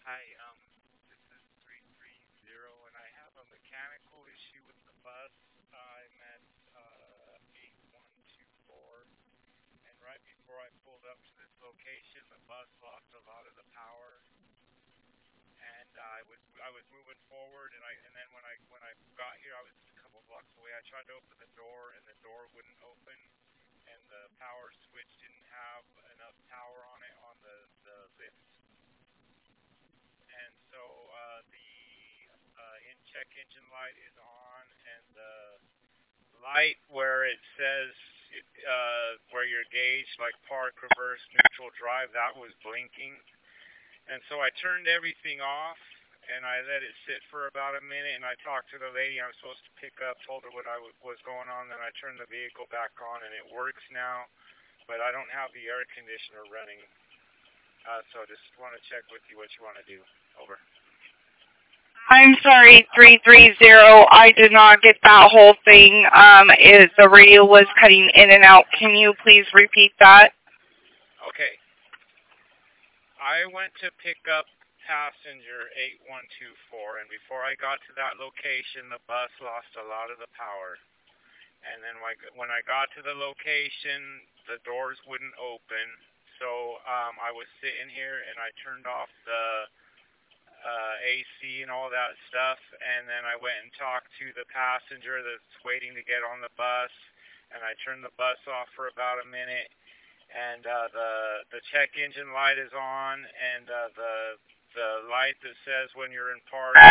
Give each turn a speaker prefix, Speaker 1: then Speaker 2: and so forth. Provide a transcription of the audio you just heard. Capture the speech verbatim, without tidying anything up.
Speaker 1: Hi, um, this is three three zero, and I have a mechanical issue with the bus. I'm at uh, eight one two four, and right before I pulled up to this location, the bus lost a lot of the power, and uh, I was I was moving forward, and I and then when I when I got here, I was just a couple blocks away. I tried to open the door, and the door wouldn't open, and the power switch didn't have enough power on it on the the lift. And so uh, the uh, in-check engine light is on, and the light where it says uh, where your gauge, like park, reverse, neutral, drive, that was blinking. And so I turned everything off, and I let it sit for about a minute, and I talked to the lady I was supposed to pick up, told her what I w- was going on, then I turned the vehicle back on, and it works now, but I don't have the air conditioner running. Uh, so I just want to check with you what you want to do. Over.
Speaker 2: I'm sorry, three three zero. I did not get that whole thing. Um, is the radio was cutting in and out. Can you please repeat that?
Speaker 1: Okay. I went to pick up passenger eight one two four, and before I got to that location, the bus lost a lot of the power. And then when I got to the location, the doors wouldn't open. So um, I was sitting here, and I turned off the uh, A C and all that stuff, and then I went and talked to the passenger that's waiting to get on the bus, and I turned the bus off for about a minute, and uh, the the check engine light is on, and uh, the the light that says when you're in park